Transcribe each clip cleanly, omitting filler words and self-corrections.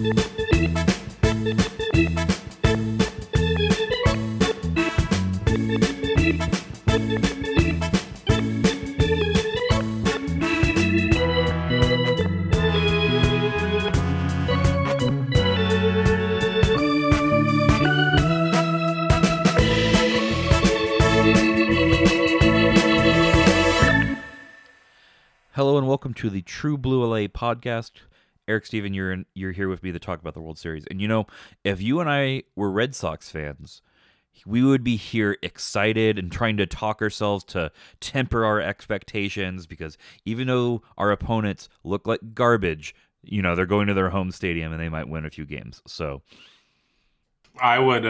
Hello and welcome to the True Blue LA podcast. Eric Steven, you're here with me to talk about the World Series. And you know, if you and I were Red Sox fans, we would be here excited and trying to talk ourselves to temper our expectations because even though our opponents look like garbage, you know, they're going to their home stadium and they might win a few games. So I would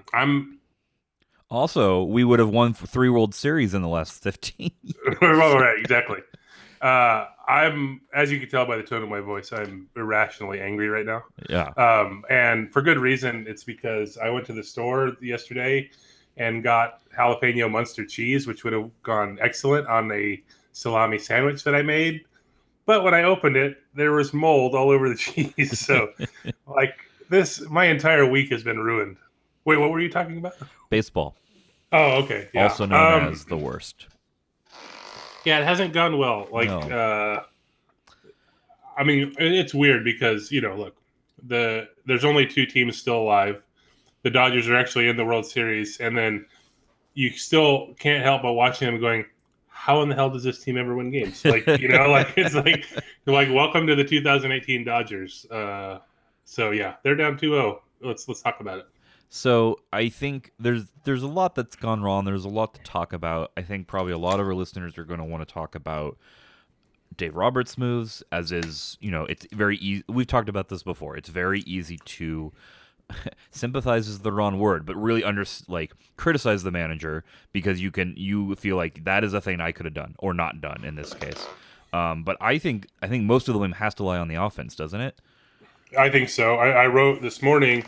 also, we would have won 3 World Series in the last 15 years. right, exactly. I'm, as you can tell by the tone of my voice, I'm irrationally angry right now. Yeah. And for good reason. It's because I went to the store yesterday and got jalapeno Munster cheese, which would have gone excellent on a salami sandwich that I made. But when I opened it, there was mold all over the cheese. So, my entire week has been ruined. Wait, what were you talking about? Baseball. Oh, okay. Yeah. Also known as the worst. Yeah, it hasn't gone well. No. I mean, it's weird because, you know, look, there's only 2 teams still alive. The Dodgers are actually in the World Series, and then you still can't help but watching them going, how in the hell does this team ever win games? Like, you know, like it's like welcome to the 2018 Dodgers. So yeah, they're down 2-0. Let's talk about it. So I think there's a lot that's gone wrong. There's a lot to talk about. I think probably a lot of our listeners are going to want to talk about Dave Roberts' moves, as is, you know, it's very easy. We've talked about this before. It's very easy to sympathize is the wrong word, but really criticize the manager because you feel like that is a thing I could have done or not done in this case. But I think most of the blame has to lie on the offense, doesn't it? I think so. I wrote this morning.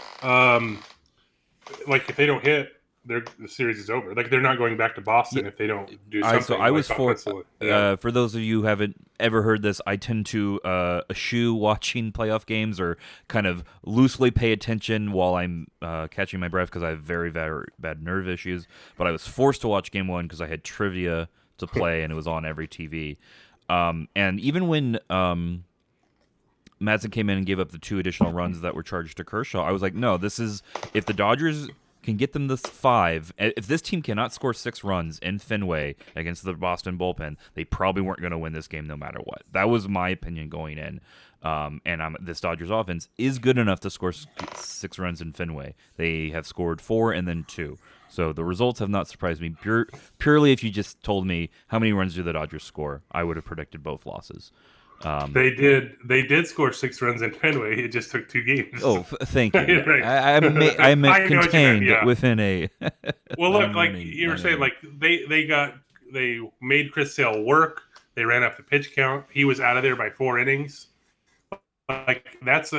Like if they don't hit, the series is over. Like they're not going back to Boston if they don't do something. So I was for those of you who haven't ever heard this, I tend to eschew watching playoff games or kind of loosely pay attention while I'm catching my breath because I have very, very bad nerve issues. But I was forced to watch Game 1 because I had trivia to play and it was on every TV. And even when Madsen came in and gave up the 2 additional runs that were charged to Kershaw, I was like, no, this is, if the Dodgers can get them this 5, if this team cannot score 6 runs in Fenway against the Boston bullpen, they probably weren't going to win this game no matter what. That was my opinion going in. And this Dodgers offense is good enough to score 6 runs in Fenway. They have scored 4 and then 2. So the results have not surprised me. Purely if you just told me how many runs do the Dodgers score, I would have predicted both losses. They did score 6 runs in Fenway. It just took 2 games. Oh, thank you. Right. I meant contained within a. Well, look, like you were saying, like they made Chris Sale work. They ran up the pitch count. He was out of there by 4 innings. Like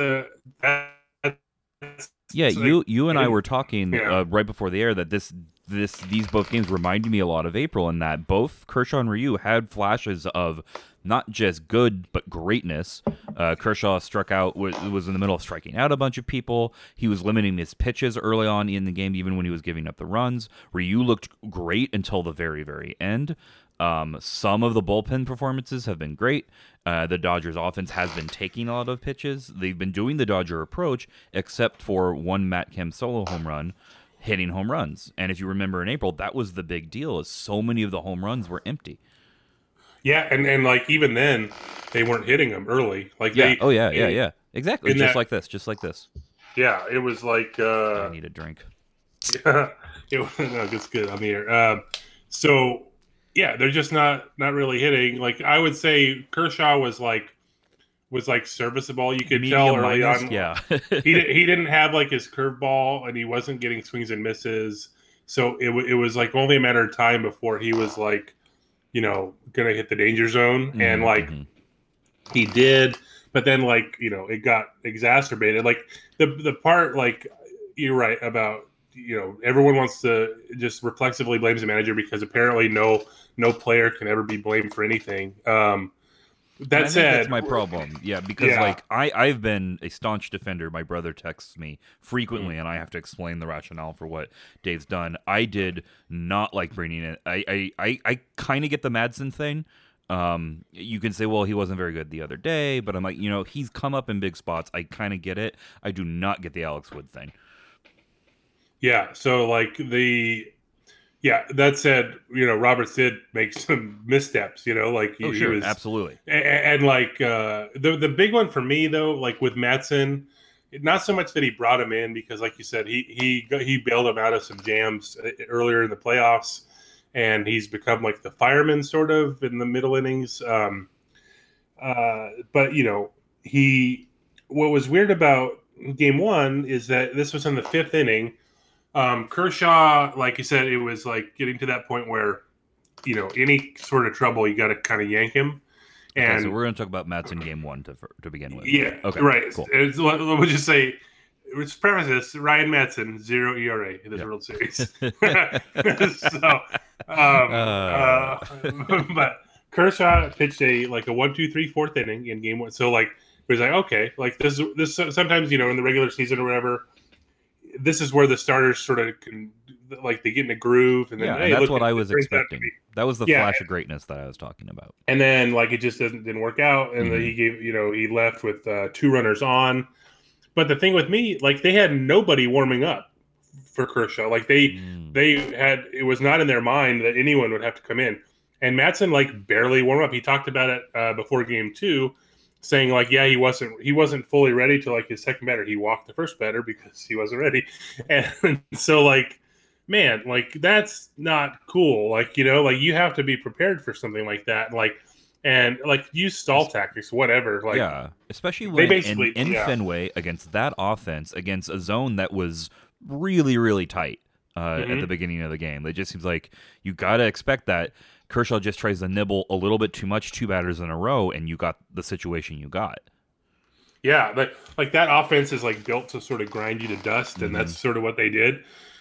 yeah. You and I were talking right before the air that these both games reminded me a lot of April in that both Kershaw and Ryu had flashes of not just good but greatness. Kershaw struck out, was in the middle of striking out a bunch of people. He was limiting his pitches early on in the game, even when he was giving up the runs. Ryu looked great until the very, very end. Some of the bullpen performances have been great. The Dodgers offense has been taking a lot of pitches. They've been doing the Dodger approach, except for one Matt Kemp solo home run, hitting home runs. And if you remember in April, that was the big deal, is so many of the home runs were empty. Yeah, and like even then, they weren't hitting them early. Like yeah. Exactly, like this. Yeah, it was like I need a drink. Yeah, it's good on the air. So yeah, they're just not really hitting. Like I would say, Kershaw was like serviceable. You could tell early on. Yeah, he didn't have like his curveball, and he wasn't getting swings and misses. So it was like only a matter of time before he was like, you know, gonna hit the danger zone, and like he did. But then like, you know, it got exacerbated. Like the part, like you're right about, you know, everyone wants to just reflexively blames the manager because apparently no player can ever be blamed for anything. That I said, think that's my problem. Yeah, because like I've been a staunch defender. My brother texts me frequently, and I have to explain the rationale for what Dave's done. I did not like bringing it. I kind of get the Madsen thing. You can say, well, he wasn't very good the other day, but I'm like, he's come up in big spots. I kind of get it. I do not get the Alex Wood thing. Yeah. So like that said, Roberts did make some missteps, like he was absolutely. And like the big one for me though, like with Madsen, not so much that he brought him in because like you said, he bailed him out of some jams earlier in the playoffs, and he's become like the fireman sort of in the middle innings. But what was weird about game one is that this was in the fifth inning. Kershaw, like you said, it was like getting to that point where, any sort of trouble, you got to kind of yank him. And so we're going to talk about Madsen game one to begin with. Yeah. Okay. Right. Cool. Let me just say, let's preface this: Ryan Madsen, 0 ERA in this World Series. But Kershaw pitched a 1-2-3 fourth inning in game one. So like, it was like, okay, like this sometimes, in the regular season or whatever, this is where the starters sort of can, like, they get in a groove, and then and that's what I was expecting. That was the flash of greatness that I was talking about. And then like it just didn't work out, and then he left with 2 runners on. But the thing with me, like, they had nobody warming up for Kershaw. Like they had, it was not in their mind that anyone would have to come in. And Madsen like barely warm up. He talked about it before game 2. Saying like, yeah, he wasn't fully ready to like his second batter. He walked the first batter because he wasn't ready, and so like, man, like that's not cool. Like like you have to be prepared for something like that. And use stall tactics, whatever. Like especially when in Fenway against that offense against a zone that was really really tight at the beginning of the game. It just seems like you got to expect that. Kershaw just tries to nibble a little bit too much, 2 batters in a row, and you got the situation you got. Yeah, like that offense is like built to sort of grind you to dust, and that's sort of what they did.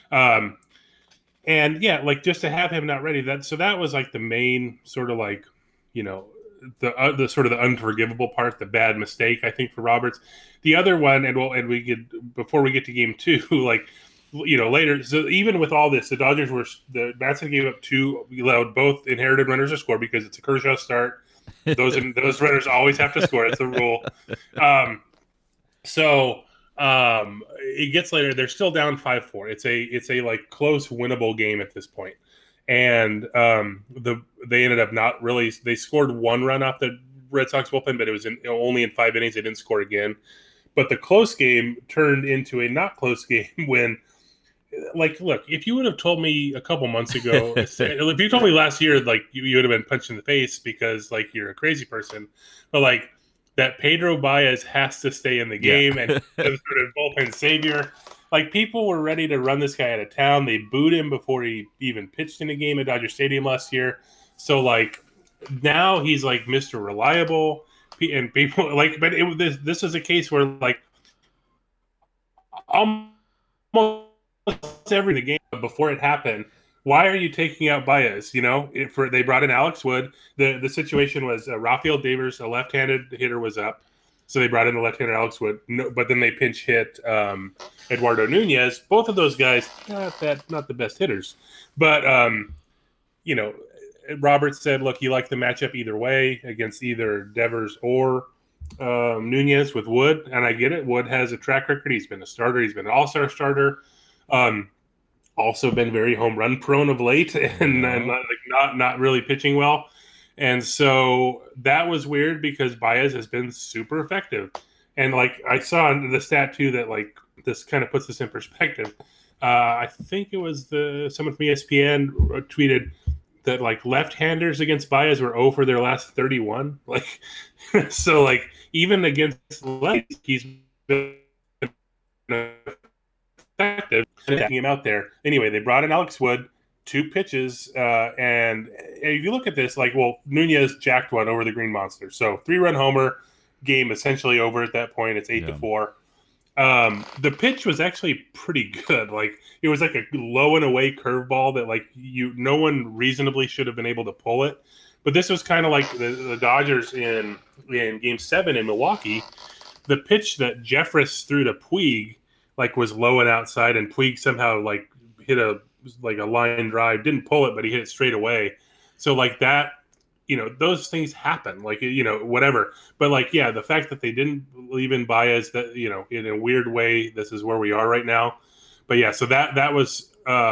And yeah, like just to have him not ready, that was like the main sort of like, the sort of the unforgivable part, the bad mistake, I think, for Roberts. The other one, and we get, before we get to game 2, like, later. So even with all this, the Madsen gave up 2, allowed both inherited runners to score because it's a Kershaw start. Those runners always have to score. It's a rule. It gets later. They're still down 5-4. It's a like close, winnable game at this point. And they ended up not really. They scored 1 run off the Red Sox bullpen, but it was only in 5 innings. They didn't score again. But the close game turned into a not close game when. Like, look, if you would have told me a couple months ago, if you told me last year, like you would have been punched in the face because like you're a crazy person, but like that Pedro Baez has to stay in the game and sort of bullpen savior. Like people were ready to run this guy out of town. They booed him before he even pitched in a game at Dodger Stadium last year. So like now he's like Mr. Reliable, and people like, but this is a case where like almost every the game before it happened. Why are you taking out Baez? They brought in Alex Wood. The situation was Rafael Devers, a left-handed hitter, was up, so they brought in the left-handed Alex Wood. No, but then they pinch hit Eduardo Nunez. Both of those guys, not the best hitters, but Roberts said, look, he liked the matchup either way against either Devers or Nunez with Wood, and I get it. Wood has a track record. He's been a starter. He's been an all-star starter. Also been very home run prone of late, and not really pitching well. And so that was weird because Baez has been super effective. And like I saw in the stat too that like this kind of puts this in perspective. I think it was someone from ESPN tweeted that like left-handers against Baez were 0 for their last 31. Like, so like even against lefties, he's been effective taking him out there. Anyway, they brought in Alex Wood, 2 pitches, and if you look at this, like, well, Nunez jacked one over the Green Monster. So 3-run homer, game essentially over at that point. It's 8-4. The pitch was actually pretty good. Like it was like a low and away curveball that like no one reasonably should have been able to pull it. But this was kind of like the Dodgers in in Game 7 in Milwaukee, the pitch that Jeffress threw to Puig like was low and outside, and Puig somehow like hit a line drive, didn't pull it, but he hit it straight away. So like that, those things happen, like, whatever. But like, yeah, the fact that they didn't believe in Baez, that, in a weird way, this is where we are right now. But yeah, so that was,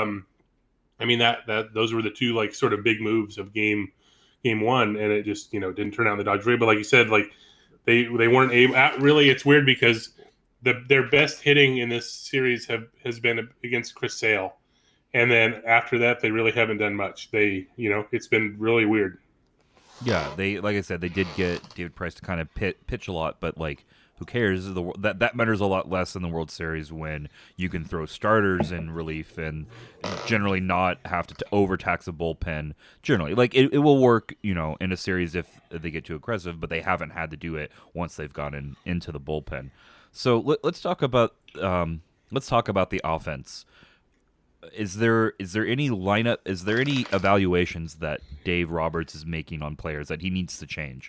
I mean, that those were the two like sort of big moves of game one, and it just didn't turn out in the Dodgers way. But like you said, like they weren't able. Really, it's weird because their best hitting in this series has been against Chris Sale, and then after that, they really haven't done much. It's been really weird. Yeah, like I said, they did get David Price to kind of pitch a lot, but like, who cares? That matters a lot less in the World Series when you can throw starters in relief and generally not have to overtax a bullpen. Generally, like it will work, in a series if they get too aggressive, but they haven't had to do it once they've gotten into the bullpen. So let's talk about the offense. Is there any lineup? Is there any evaluations that Dave Roberts is making on players that he needs to change?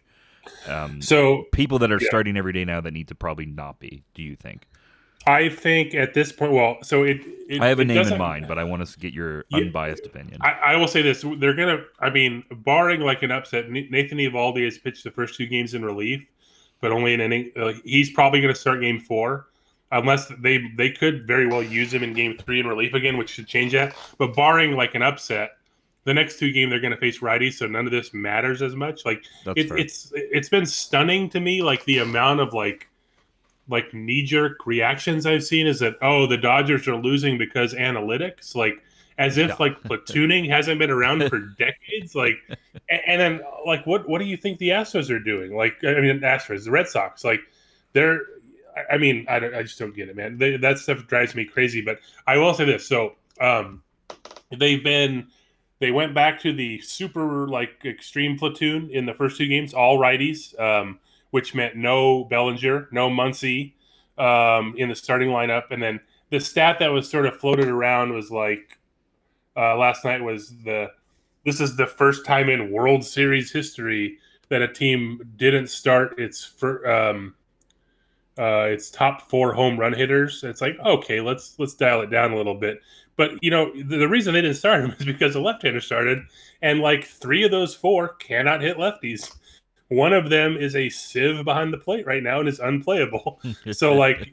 So people that are starting every day now that need to probably not be. Do you think? I think at this point, well, so I have a name in mind, but I want to get your unbiased opinion. I will say this: they're gonna. I mean, barring like an upset, Nathan Eovaldi has pitched the first 2 games in relief, but only an inning. He's probably going to start Game 4. Unless they could very well use him in Game 3 in relief again, which should change that. But barring like an upset, the next 2 games they're going to face righties, so none of this matters as much. Like it's been stunning to me, like the amount of like knee-jerk reactions I've seen is that, oh, the Dodgers are losing because analytics, like as if like platooning hasn't been around for decades. Like, and then like what do you think the Astros are doing? Like, I mean, the Red Sox, like they're. I mean, I just don't get it, man. That stuff drives me crazy. But I will say this: so they went back to the super like extreme platoon in the first 2 games, all righties, which meant no Bellinger, no Muncy in the starting lineup. And then the stat that was sort of floated around was like last night was this is the first time in World Series history that a team didn't start its top 4 home run hitters. It's like, okay, let's dial it down a little bit. But the reason they didn't start him is because the left-hander started, and like 3 of those 4 cannot hit lefties. One of them is a sieve behind the plate right now and is unplayable. So like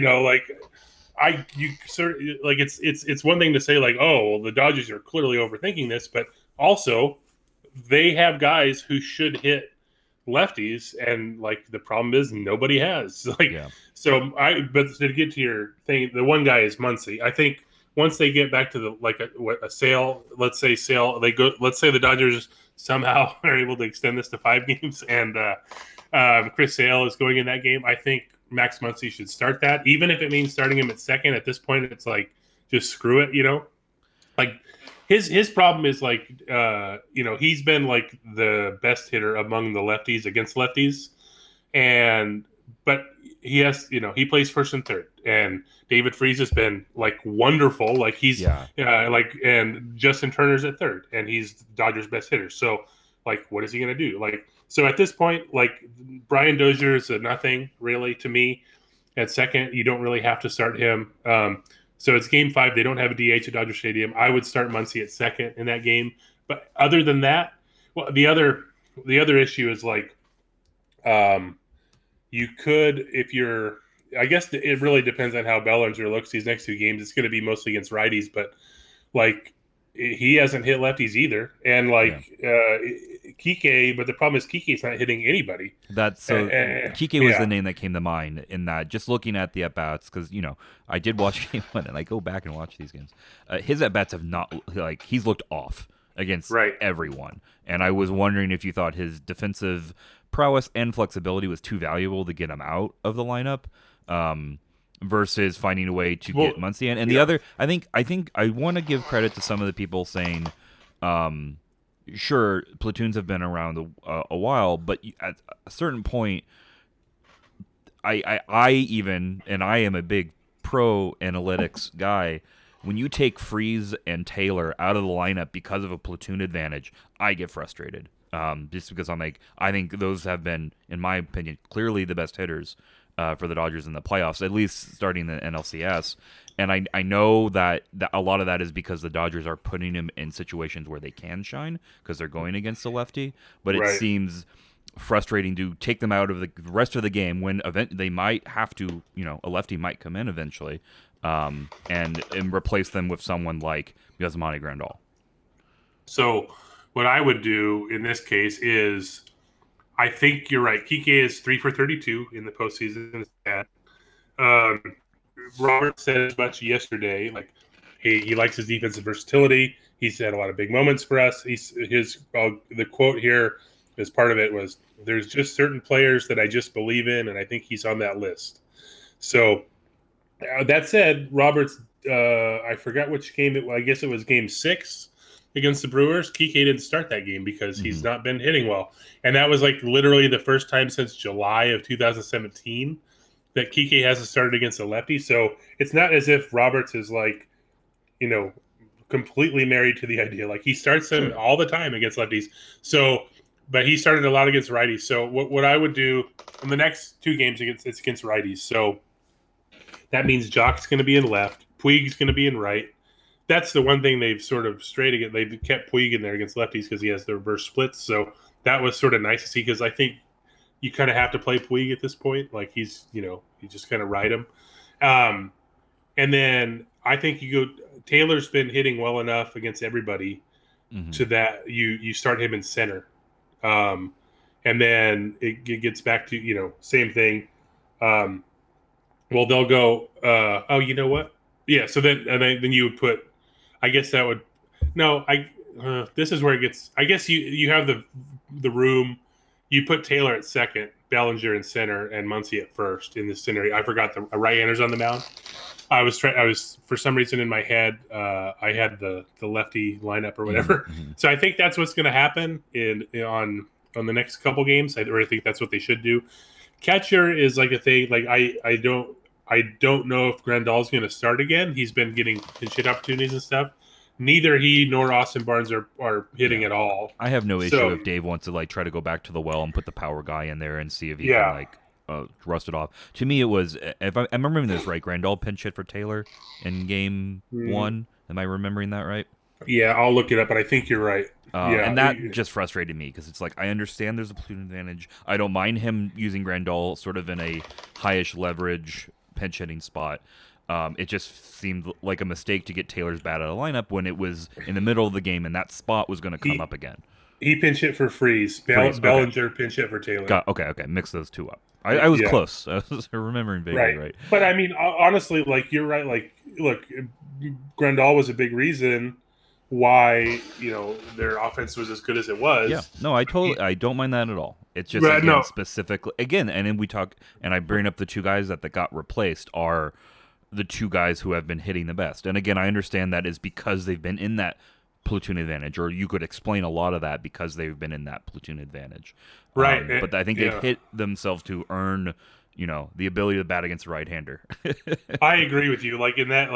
it's one thing to say like, oh, well, the Dodgers are clearly overthinking this, but also they have guys who should hit lefties, and like the problem is nobody has. Like, yeah. So but to get to your thing, the one guy is Muncy. I think once they get back to a Sale, let's say the Dodgers somehow are able to extend this to 5 games, and Chris Sale is going in that game. I think Max Muncy should start that, even if it means starting him at second. At this point, it's like just screw it, like. His problem is like, he's been like the best hitter among the lefties against lefties, but he has, he plays first and third, and David Freese has been like wonderful. Like he's and Justin Turner's at third, and he's Dodgers' best hitter. So like, what is he going to do? Like, so at this point, like Brian Dozier is a nothing really to me. At second, you don't really have to start him. So it's Game 5. They don't have a DH at Dodger Stadium. I would start Muncy at second in that game. But other than that, well, the other issue is like, you could, if you're, I guess it really depends on how Bellinger looks these next 2 games. It's going to be mostly against righties, but like he hasn't hit lefties either. And like Kike, but the problem is Kike's not hitting anybody. Kike was the name that came to mind in that, just looking at the at-bats, because, I did watch Game 1, and I go back and watch these games. His at-bats have not, like, he's looked off against everyone. And I was wondering if you thought his defensive prowess and flexibility was too valuable to get him out of the lineup. Versus finding a way to get Muncy in. And the other, I think I want to give credit to some of the people saying, sure, platoons have been around a while, but at a certain point, I even, and I am a big pro analytics guy, when you take Freese and Taylor out of the lineup because of a platoon advantage, I get frustrated. Just because I think those have been, in my opinion, clearly the best hitters for the Dodgers in the playoffs, at least starting the NLCS. And I know that a lot of that is because the Dodgers are putting him in situations where they can shine because they're going against a lefty. But it Right. seems frustrating to take them out of the rest of the game when they might have to, a lefty might come in eventually, and replace them with someone like Yasmani Grandal. So what I would do in this case is, I think you're right. Kike is 3 for 32 in the postseason. It's bad. Um, Robert said as much yesterday. Like he likes his defensive versatility. He's had a lot of big moments for us. The quote here as part of it was, "There's just certain players that I just believe in, and I think he's on that list." So that said, Roberts, I forgot which game it was. I guess it was game 6 against the Brewers. Kike didn't start that game because he's not been hitting well. And that was like literally the first time since July of 2017 that Kike hasn't started against a lefty. So it's not as if Roberts is like, completely married to the idea. Like he starts them all the time against lefties. So, but he started a lot against righties. So what I would do in the next 2 games it's against righties. So that means Jock's going to be in left, Puig's going to be in right. That's the one thing they've sort of strayed against. They've kept Puig in there against lefties because he has the reverse splits. So that was sort of nice to see, because I think you kind of have to play Puig at this point. Like you just kind of ride him. And then I think Taylor's been hitting well enough against everybody to that you start him in center. And then it gets back to, same thing. Well, they'll go, oh, you know what? Yeah. So then you would put, I guess that would, no, this is where it gets, I guess you have the room, you put Taylor at second, Bellinger in center, and Muncy at first in this scenario. I forgot the right-handers on the mound. I was for some reason in my head, I had the lefty lineup or whatever. Mm-hmm. So I think that's what's going to happen on the next couple games. I think that's what they should do. Catcher is like a thing. Like I don't know if Grandal's going to start again. He's been getting pinch hit opportunities and stuff. Neither he nor Austin Barnes are hitting at all. I have no issue if Dave wants to try to go back to the well and put the power guy in there and see if he can rust it off. To me, it was, if I'm remembering this right, Grandal pinch hit for Taylor in game 1. Am I remembering that right? Yeah, I'll look it up, but I think you're right. And that just frustrated me because it's like, I understand there's a platoon advantage. I don't mind him using Grandal sort of in a highish leverage pinch hitting spot. It just seemed like a mistake to get Taylor's bat out of the lineup when it was in the middle of the game and that spot was going to come up again. He pinch hit for Freeze. Bellinger pinch hit for Taylor. Okay. Mix those two up. I was close. I was remembering vaguely right. But I mean, honestly, like you're right. Like, look, Grandal was a big reason why their offense was as good as it was. Yeah, no, I don't mind that at all. It's just specifically and then we talk, and I bring up the 2 guys that got replaced are the 2 guys who have been hitting the best. And again, I understand that is because they've been in that platoon advantage, or you could explain a lot of that because they've been in that platoon advantage. Right. But I think they've hit themselves to earn, the ability to bat against a right-hander. I agree with you. Like in that,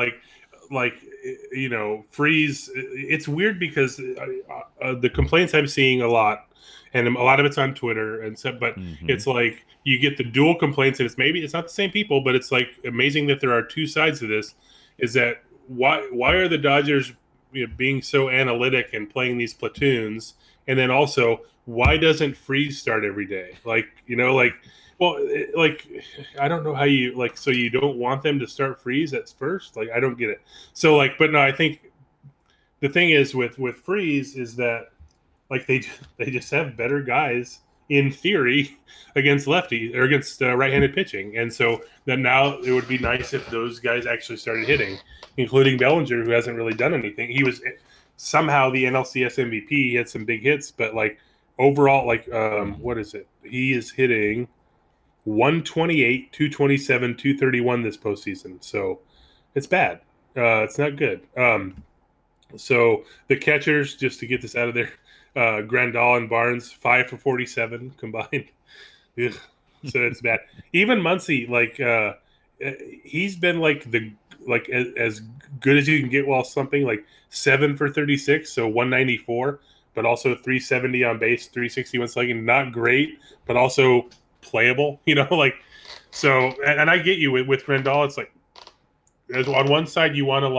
Freeze. It's weird because the complaints I'm seeing a lot, and a lot of it's on Twitter and stuff. But it's like you get the dual complaints, and it's not the same people, but it's like amazing that there are 2 sides to this. Is that why are the Dodgers being so analytic and playing these platoons, and then also why doesn't Freeze start every day? Well, I don't know how you so you don't want them to start Freeze at first. I don't get it. So but no, I think the thing is with Freeze is that they just have better guys in theory against lefty or against right-handed pitching, and so then now it would be nice if those guys actually started hitting, including Bellinger, who hasn't really done anything. He was somehow the NLCS MVP. He had some big hits, but overall, what is it? He is hitting 128, 227, 231 this postseason. So it's bad. It's not good. So the catchers, just to get this out of there, Grandal and Barnes, 5 for 47 combined. Ugh. So it's bad. Even Muncy, he's been as good as you can get while something, 7 for 36, so 194. but also 370 on base, 361 slugging. Not great, but also playable. Like so. And I get you with Grandal. It's like on one side you want to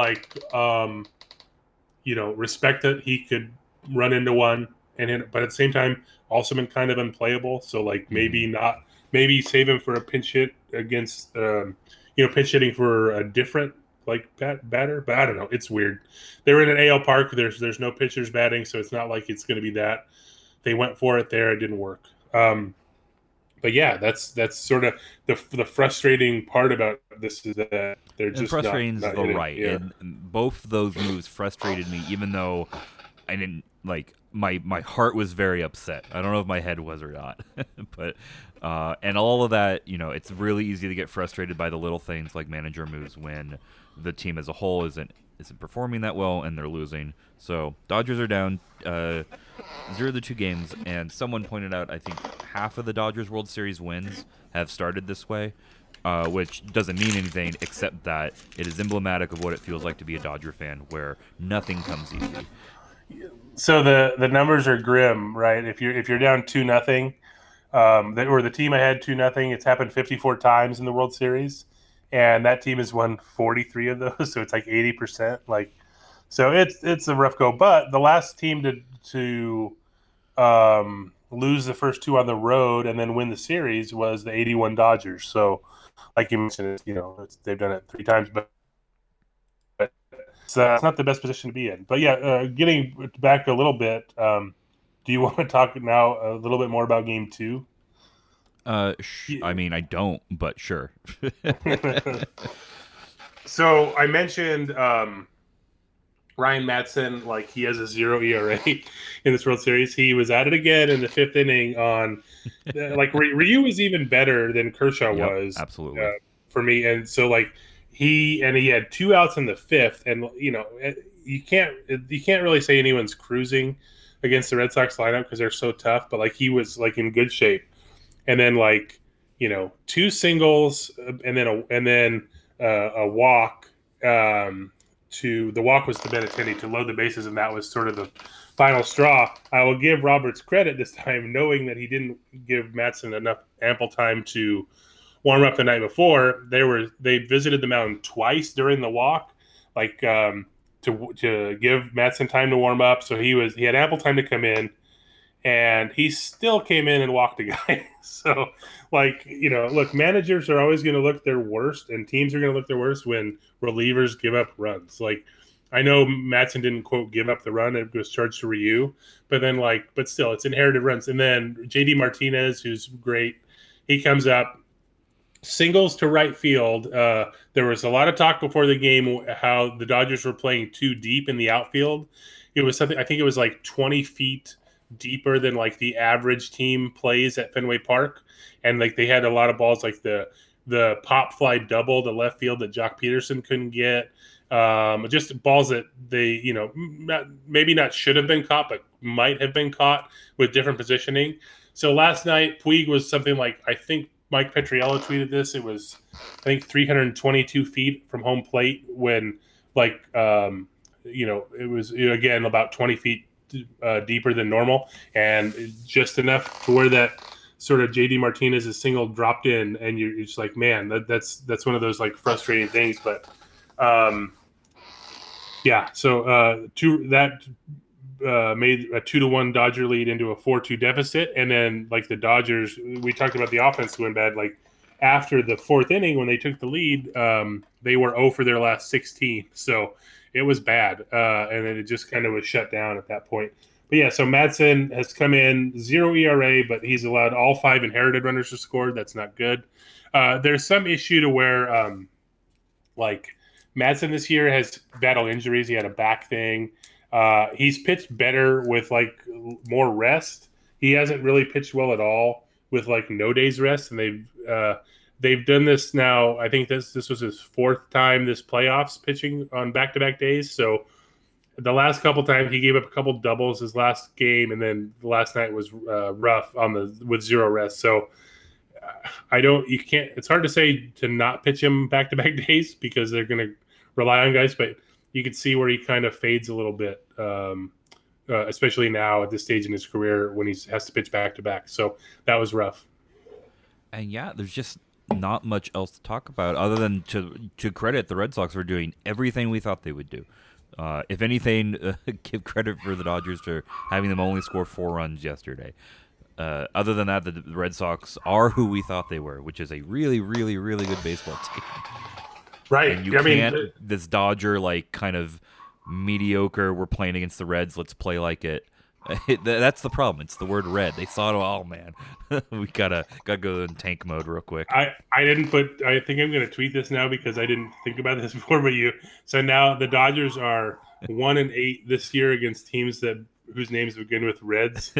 respect that he could run into one, but at the same time also been kind of unplayable. So like maybe save him for a pinch hit against pinch hitting for a different like batter. But I don't know. It's weird. They were in an AL park. There's no pitchers batting, so it's not like it's going to be that. They went for it there. It didn't work. But yeah, that's sort of the frustrating part about this is that they're just frustrating not is the hitting. right. Yeah. And both those moves frustrated me, even though I didn't like my heart was very upset. I don't know if my head was or not, but and all of that, it's really easy to get frustrated by the little things like manager moves when the team as a whole isn't performing that well and they're losing. So Dodgers are down 0-2 games, and someone pointed out I think half of the Dodgers World Series wins have started this way, which doesn't mean anything except that it is emblematic of what it feels like to be a Dodger fan, where nothing comes easy. So the numbers are grim, right? If you're down 2-0, or the team ahead 2-0, it's happened 54 times in the World Series, and that team has won 43 of those, so it's like 80%. Like, so it's a rough go. But the last team to lose the first two on the road and then win the series was the 81 Dodgers. So, like you mentioned, they've done it 3 times, but so it's not the best position to be in. But yeah, getting back a little bit, do you want to talk now a little bit more about Game 2? I mean, I don't, but sure. So I mentioned Ryan Madson, like he has a 0 ERA in this World Series. He was at it again in the 5th inning on, like Ryu was even better than Kershaw was. Absolutely. For me. And so like he had 2 outs in the 5th, and you can't really say anyone's cruising against the Red Sox lineup because they're so tough, but like he was like in good shape. And then 2 singles and then a walk. The walk was to Benintendi to load the bases, and that was sort of the final straw. I will give Roberts credit this time, knowing that he didn't give Madson ample time to warm up the night before. They visited the mound twice during the walk, like to give Madson time to warm up. So he had ample time to come in, and he still came in and walked a guy. So, look, managers are always going to look their worst, and teams are going to look their worst when relievers give up runs. Like, I know Madson didn't, quote, give up the run. It was charged to Ryu. But then, but still, it's inherited runs. And then JD Martinez, who's great, he comes up, singles to right field. There was a lot of talk before the game how the Dodgers were playing too deep in the outfield. It was something, I think it was like 20 feet deeper than like the average team plays at Fenway Park, and like they had a lot of balls like the pop fly double to left field that Jock Peterson couldn't get, just balls that they maybe not should have been caught but might have been caught with different positioning. So last night Puig was something like, I think Mike Petriello tweeted this, it was I think 322 feet from home plate when it was again about 20 feet deeper than normal, and just enough to where that sort of JD Martinez's single dropped in, and you're just like, man, that's one of those like frustrating things. But yeah, so that made a 2-1 Dodger lead into a 4-2 deficit, and then like the Dodgers, we talked about the offense going bad. Like after the 4th inning when they took the lead, they were 0 for their last 16. So it was bad, and then it just kind of was shut down at that point. But yeah, so Madson has come in 0 ERA, but he's allowed all 5 inherited runners to score. That's not good. There's some issue to where, like Madson this year has battled injuries. He had a back thing. He's pitched better with like more rest. He hasn't really pitched well at all with like no days rest, and they've done this now. I think this was his 4th time this playoffs pitching on back-to-back days. So the last couple times he gave up a couple doubles his last game, and then the last night was rough with 0 rest. So it's hard to say to not pitch him back-to-back days because they're going to rely on guys, but you could see where he kind of fades a little bit. especially now at this stage in his career when he has to pitch back to back. So that was rough. And yeah, there's just not much else to talk about other than to credit the Red Sox for doing everything we thought they would do. If anything, give credit for the Dodgers for having them only score 4 runs yesterday. Other than that, the Red Sox are who we thought they were, which is a really, really, really good baseball team. Right. And you can't this Dodger like kind of mediocre. We're playing against the Reds. Let's play like it. That's the problem. It's the word red. They thought, oh man, we gotta go in tank mode real quick. I think I'm gonna tweet this now because I didn't think about this before. But so now the Dodgers are 1-8 this year against teams whose names begin with Reds.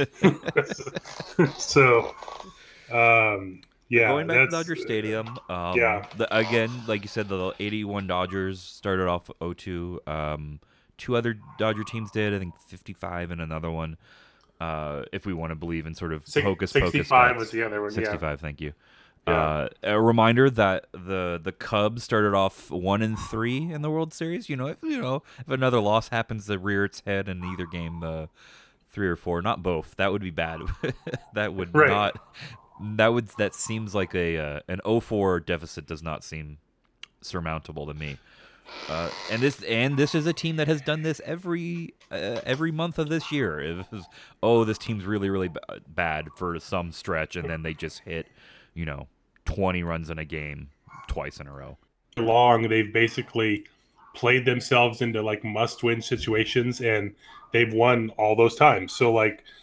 So, yeah, going back to Dodger Stadium. Yeah. Again, like you said, the 81 Dodgers started off 0-2. 2 other Dodger teams did. I think 55 and another one. If we want to believe in sort of hocus pocus. 65 was the other one. 65. Yeah. Thank you. Yeah. A reminder that the Cubs started off 1-3 in the World Series. If another loss happens to rear its head in either game, 3 or 4, not both. That would be bad. That would not. That seems like an 0-4 deficit does not seem surmountable to me. And this is a team that has done this every month of this year. It was, this team's really, really bad for some stretch, and then they just hit 20 runs in a game twice in a row. They've basically played themselves into like must-win situations, and they've won all those times. So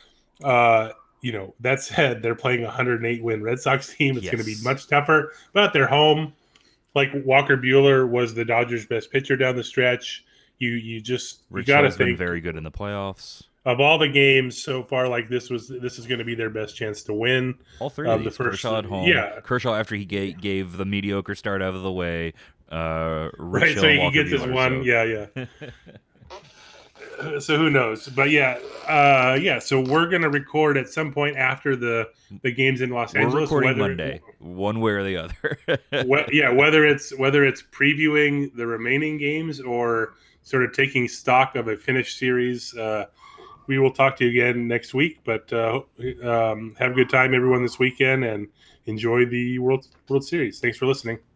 that said, they're playing a 108-win Red Sox team. It's going to be much tougher, but they're home. Like Walker Buehler was the Dodgers' best pitcher down the stretch. You got to think been very good in the playoffs. Of all the games so far, like this is going to be their best chance to win. All 3 of these. Kershaw at home. Yeah. Kershaw after he gave the mediocre start out of the way. Right, so he gets his one. So. Yeah. So who knows? But so we're going to record at some point after the games in Los Angeles. We're recording Monday, one way or the other. Whether it's previewing the remaining games or sort of taking stock of a finished series. We will talk to you again next week, but have a good time, everyone, this weekend, and enjoy the World Series. Thanks for listening.